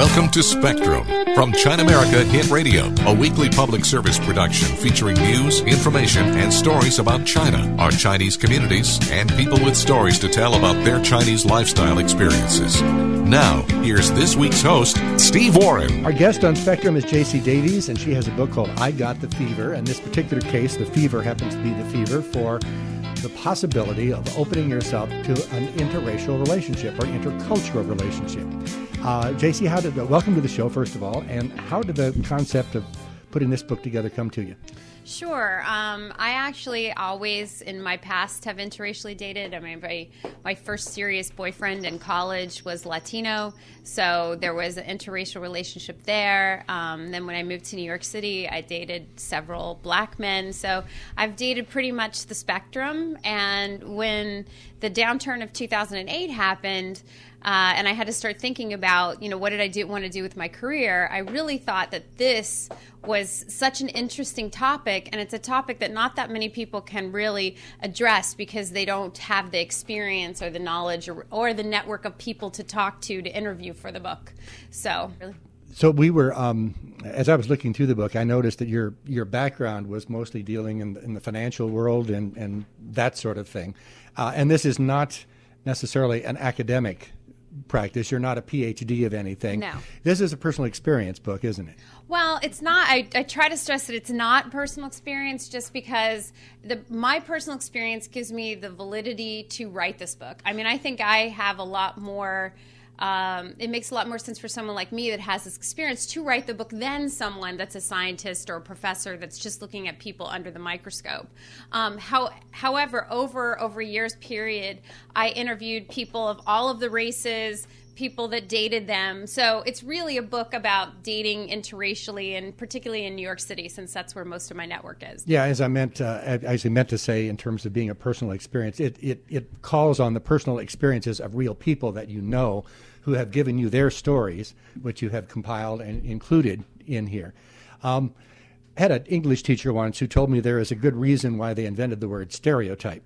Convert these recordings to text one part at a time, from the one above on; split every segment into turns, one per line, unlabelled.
Welcome to Spectrum from China America Hit Radio, a weekly public service production featuring news, information, and stories about China, our Chinese communities, and people with stories to tell about their Chinese lifestyle experiences. Now, here's this week's host, Steve Warren.
Our guest on Spectrum is J.C. Davies, and she has a book called I Got the Fever. In this particular case, the fever happens to be the fever for the possibility of opening yourself to an interracial relationship or intercultural relationship. J.C., welcome to the show, first of all, and how did the concept of putting this book together come to you?
Sure. I actually always, in my past, have interracially dated. I mean, my first serious boyfriend in college was Latino, so there was an interracial relationship there. Then when I moved to New York City, I dated several black men. So I've dated pretty much the spectrum. And when the downturn of 2008 happened, and I had to start thinking about, what did I want to do with my career? I really thought that this was such an interesting topic, and it's a topic that not that many people can really address because they don't have the experience or the knowledge or the network of people to talk to interview for the book. So
we were, as I was looking through the book, I noticed that your background was mostly dealing in the financial world and that sort of thing. And this is not necessarily an academic practice. You're not a PhD of anything.
No.
This is a personal experience book, isn't it?
Well, it's not. I try to stress that it's not personal experience just because my personal experience gives me the validity to write this book. I mean, I think I have a lot more... it makes a lot more sense for someone like me that has this experience to write the book than someone that's a scientist or a professor that's just looking at people under the microscope. However, over a year's period, I interviewed people of all of the races, people that dated them. So it's really a book about dating interracially, and particularly in New York City, since that's where most of my network is.
Yeah, as I meant to say, in terms of being a personal experience, it calls on the personal experiences of real people that you know, who have given you their stories, which you have compiled and included in here. I had an English teacher once who told me there is a good reason why they invented the word stereotype.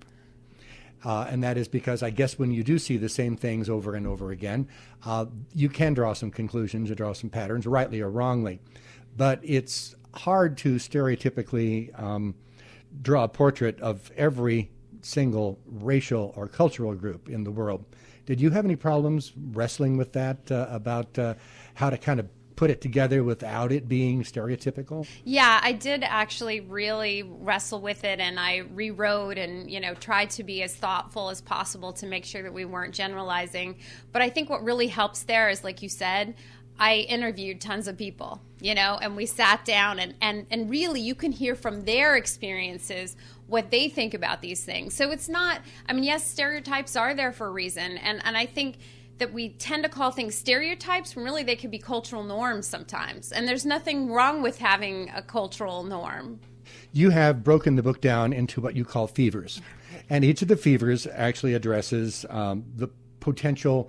And that is because I guess when you do see the same things over and over again, you can draw some conclusions or draw some patterns, rightly or wrongly. But it's hard to stereotypically draw a portrait of every single racial or cultural group in the world. Did you have any problems wrestling with that about how to kind of put it together without it being stereotypical?
Yeah, I did actually really wrestle with it, and I rewrote and, tried to be as thoughtful as possible to make sure that we weren't generalizing. But I think what really helps there is, like you said, I interviewed tons of people, and we sat down and really you can hear from their experiences what they think about these things. So it's not, yes, stereotypes are there for a reason. And I think that we tend to call things stereotypes when really they could be cultural norms sometimes. And there's nothing wrong with having a cultural norm.
You have broken the book down into what you call fevers. And each of the fevers actually addresses the potential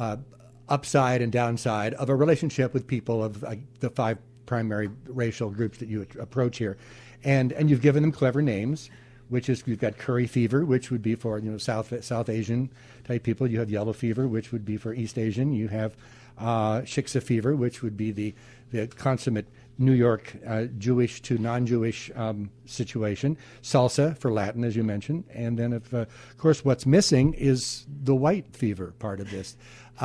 upside and downside of a relationship with people of the five primary racial groups that you approach here. And you've given them clever names, which is, you've got curry fever, which would be for South Asian type people. You have yellow fever, which would be for East Asian. You have shiksa fever, which would be the consummate New York Jewish to non-Jewish situation. Salsa for Latin, as you mentioned. And then, of course, what's missing is the white fever part of this.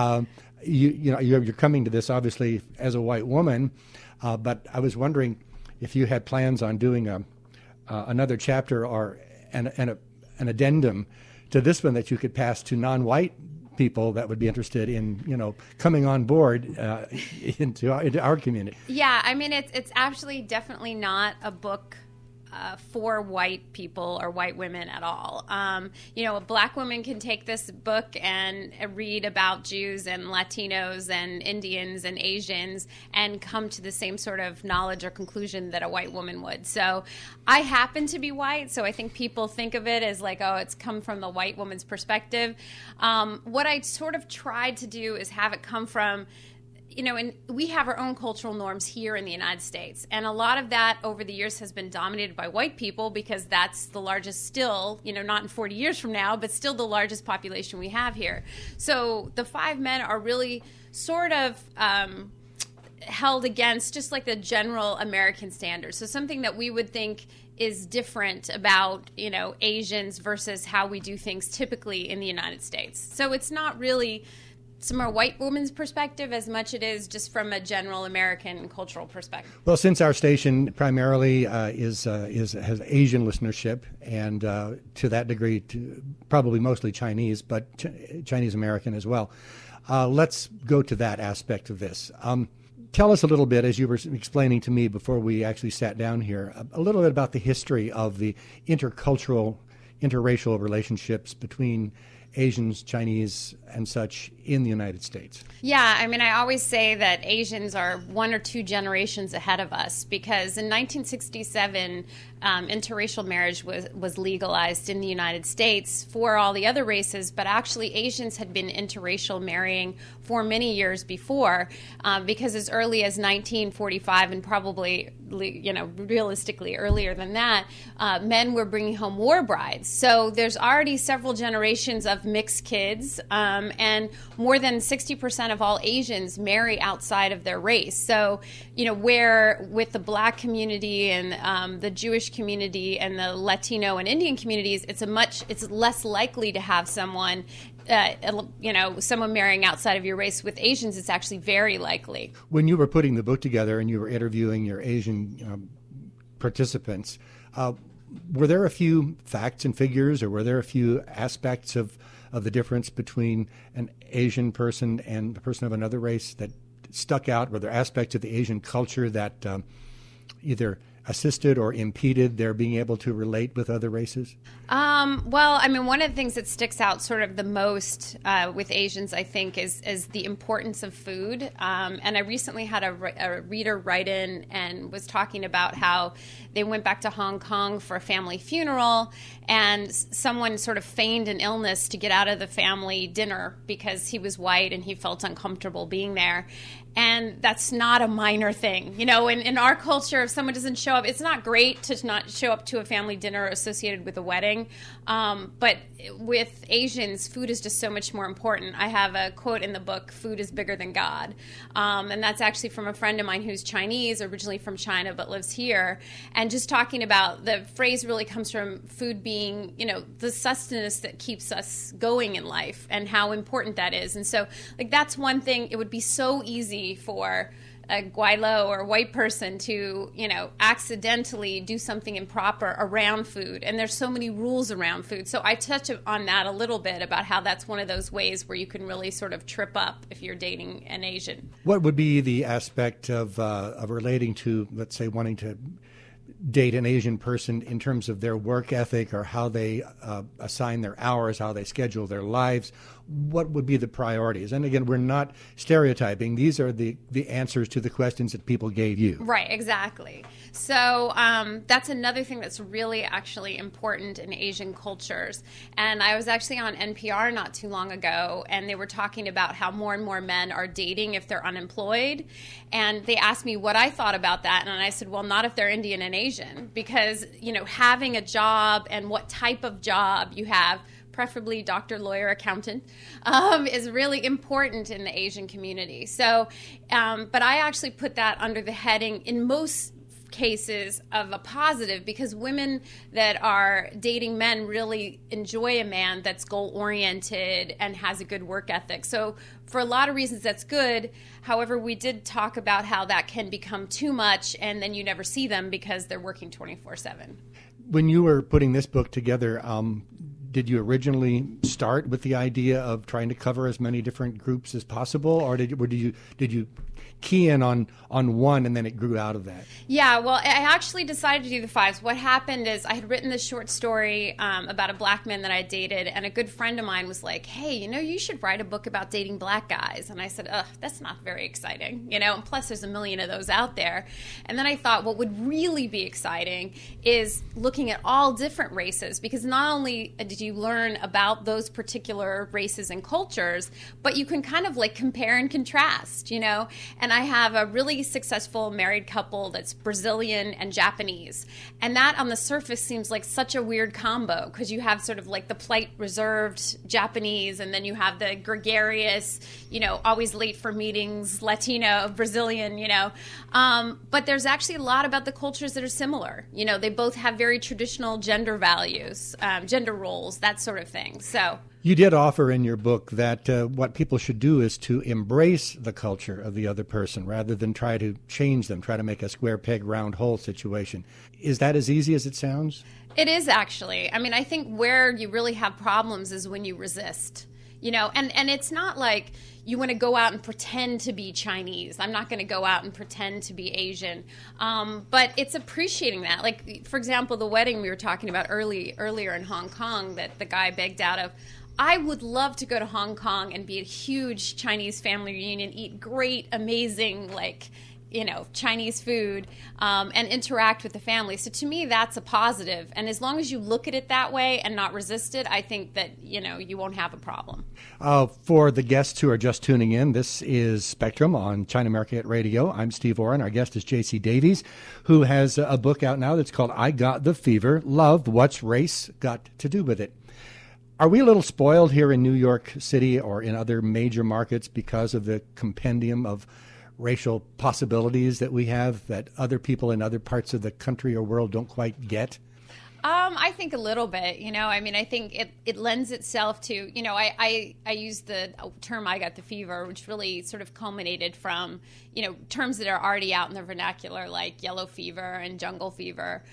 You're coming to this, obviously, as a white woman, but I was wondering if you had plans on doing another chapter or an addendum to this one that you could pass to non-white people that would be interested in, coming on board into our community.
Yeah, it's actually definitely not a book for white people or white women at all. A black woman can take this book and read about Jews and Latinos and Indians and Asians and come to the same sort of knowledge or conclusion that a white woman would. So I happen to be white, so I think people think of it as like, oh, it's come from the white woman's perspective. What I sort of tried to do is have it come from and we have our own cultural norms here in the United States. And a lot of that over the years has been dominated by white people because that's the largest still, not in 40 years from now, but still the largest population we have here. So the five men are really sort of held against just like the general American standards. So something that we would think is different about, Asians versus how we do things typically in the United States. So it's not really from a white woman's perspective as much it is just from a general American cultural perspective.
Well, since our station primarily has Asian listenership, and to that degree, probably mostly Chinese, but Chinese American as well, let's go to that aspect of this. Tell us a little bit, as you were explaining to me before we actually sat down here, a little bit about the history of the interracial relationships between Asians, Chinese, and such in the United States.
Yeah, I always say that Asians are 1 or 2 generations ahead of us, because in 1967, interracial marriage was legalized in the United States for all the other races, but actually Asians had been interracial marrying for many years before, because as early as 1945 and probably realistically earlier than that, men were bringing home war brides. So there's already several generations of mixed kids, and more than 60% of all Asians marry outside of their race. So, where with the Black community and the Jewish community and the Latino and Indian communities, it's less likely to have someone someone marrying outside of your race. With Asians, it's actually very likely.
When you were putting the book together and you were interviewing your Asian participants, were there a few facts and figures, or were there a few aspects of the difference between an Asian person and a person of another race that stuck out? Were there aspects of the Asian culture that either assisted or impeded their being able to relate with other races?
One of the things that sticks out sort of the most with Asians, I think, is the importance of food. And I recently had a reader write in and was talking about how they went back to Hong Kong for a family funeral, and someone sort of feigned an illness to get out of the family dinner because he was white and he felt uncomfortable being there. And that's not a minor thing. In our culture, if someone doesn't show up, it's not great to not show up to a family dinner associated with a wedding. But with Asians, food is just so much more important. I have a quote in the book, "Food is bigger than God." And that's actually from a friend of mine who's Chinese, originally from China, but lives here. And just talking about, the phrase really comes from food being, the sustenance that keeps us going in life and how important that is. And so, that's one thing. It would be so easy for a Guaylo or a white person to, accidentally do something improper around food. And there's so many rules around food. So I touch on that a little bit about how that's one of those ways where you can really sort of trip up if you're dating an Asian.
What would be the aspect of relating to, let's say, wanting to date an Asian person in terms of their work ethic, or how they assign their hours, how they schedule their lives? What would be the priorities? And again, we're not stereotyping. These are the answers to the questions that people gave you.
Right, exactly. So that's another thing that's really actually important in Asian cultures. And I was actually on NPR not too long ago, and they were talking about how more and more men are dating if they're unemployed. And they asked me what I thought about that. And I said, well, not if they're Indian and Asian, because, having a job and what type of job you have, preferably doctor, lawyer, accountant, is really important in the Asian community. So, but I actually put that under the heading, in most cases, of a positive, because women that are dating men really enjoy a man that's goal-oriented and has a good work ethic. So for a lot of reasons, that's good. However, we did talk about how that can become too much, and then you never see them because they're working 24/7.
When you were putting this book together, did you originally start with the idea of trying to cover as many different groups as possible, or did you key in on one and then it grew out of that?
Yeah, well, I actually decided to do the 5s. What happened is I had written this short story about a black man that I dated, and a good friend of mine was like, hey, you should write a book about dating black guys. And I said, ugh, that's not very exciting, and plus there's a million of those out there. And then I thought what would really be exciting is looking at all different races, because not only did you learn about those particular races and cultures, but you can kind of like compare and contrast, you know? And I have a really successful married couple that's Brazilian and Japanese. And that on the surface seems like such a weird combo, because you have sort of like the polite, reserved Japanese, and then you have the gregarious, you know, always late for meetings, Latino, Brazilian, you know. But there's actually a lot about the cultures that are similar. You know, they both have very traditional gender values, gender roles, that sort of thing. So
you did offer in your book that what people should do is to embrace the culture of the other person rather than try to change them, try to make a square peg, round hole situation. Is that as easy as it sounds?
It is, actually. I mean, I think where you really have problems is when you resist. You know, and it's not like you want to go out and pretend to be Chinese. I'm not going to go out and pretend to be Asian. But it's appreciating that. Like, for example, the wedding we were talking about earlier in Hong Kong that the guy begged out of. I would love to go to Hong Kong and be at a huge Chinese family reunion, eat great, amazing, like, you know, Chinese food, and interact with the family. So to me, that's a positive. And as long as you look at it that way and not resist it, I think that, you know, you won't have a problem.
For the guests who are just tuning in, this is Spectrum on China America Hit Radio. I'm Steve Oren. Our guest is J.C. Davies, who has a book out now that's called I Got the Fever, Love, What's Race Got to Do with It. Are we a little spoiled here in New York City or in other major markets because of the compendium of racial possibilities that we have that other people in other parts of the country or world don't quite get?
I think a little bit, you know. I mean, I think it lends itself to, you know, I use the term I got the fever, which really sort of culminated from, you know, terms that are already out in the vernacular, like yellow fever and jungle fever.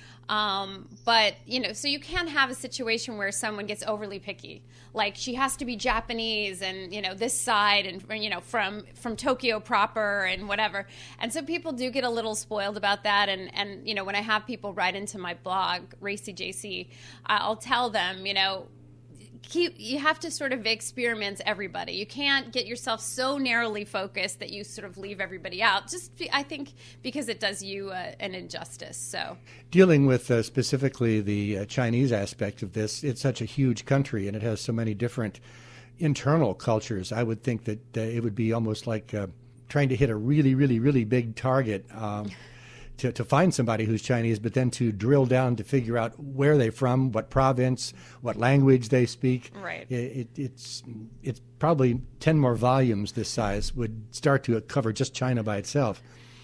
But, you know, so you can't have a situation where someone gets overly picky. Like, she has to be Japanese and, you know, this side and, you know, from Tokyo proper and whatever. And so people do get a little spoiled about that. And you know, when I have people write into my blog, Racy JC, I'll tell them, you know, you have to sort of experiment everybody. You can't get yourself so narrowly focused that you sort of leave everybody out. Just, I think, because it does you an injustice. So,
dealing with specifically the Chinese aspect of this, it's such a huge country and it has so many different internal cultures. I would think that it would be almost like trying to hit a really, really, really big target. To find somebody who's Chinese, but then to drill down to figure out where they're from, what province, what language they speak.
Right.
It's probably 10 more volumes this size would start to cover just China by itself.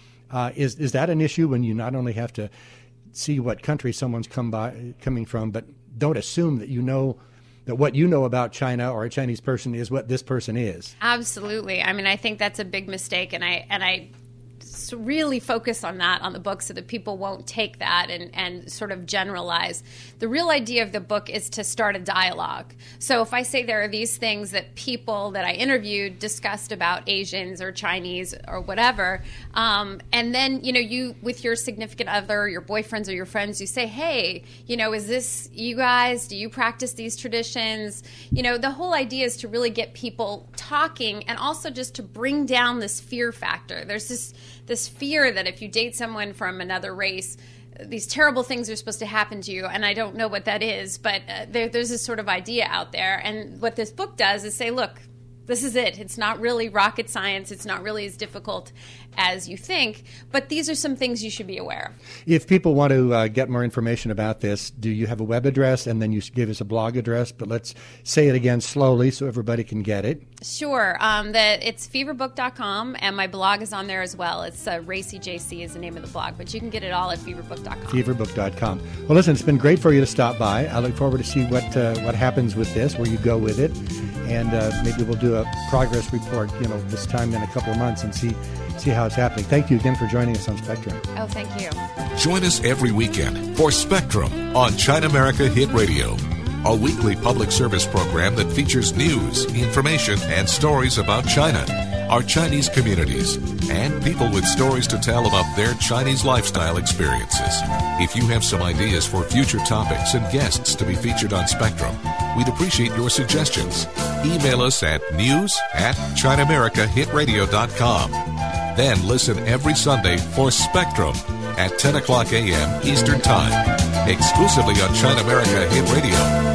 Is that an issue when you not only have to see what country someone's coming from, but don't assume that you know that what you know about China or a Chinese person is what this person is?
Absolutely. I mean, I think that's a big mistake, and I really focus on that on the book so that people won't take that and sort of generalize. The real idea of the book is to start a dialogue. So if I say there are these things that people that I interviewed discussed about Asians or Chinese or whatever, and then, you know, you with your significant other, your boyfriends or your friends, you say, hey, you know, is this you guys? Do you practice these traditions? You know, the whole idea is to really get people talking and also just to bring down this fear factor. There's this fear that if you date someone from another race, these terrible things are supposed to happen to you, and I don't know what that is, but there's this sort of idea out there. And what this book does is say, look, this is it. It's not really rocket science. It's not really as difficult as you think, but these are some things you should be aware of.
If people want to get more information about this, do you have a web address? And then you give us a blog address, but let's say it again slowly so everybody can get it.
Sure. It's feverbook.com, and my blog is on there as well. It's Racy JC is the name of the blog, but you can get it all at feverbook.com.
Feverbook.com. Well, listen, it's been great for you to stop by. I look forward to see what happens with this, where you go with it, and maybe we'll do a progress report, you know, this time in a couple of months and see how it's happening. Thank you again for joining us on Spectrum.
Oh, thank you.
Join us every weekend for Spectrum on China America Hit Radio, a weekly public service program that features news, information, and stories about China, our Chinese communities, and people with stories to tell about their Chinese lifestyle experiences. If you have some ideas for future topics and guests to be featured on Spectrum, we'd appreciate your suggestions. Email us at news@ChinaAmericaHitRadio.com. Then listen every Sunday for Spectrum at 10 o'clock a.m. Eastern Time, exclusively on China America Hit Radio.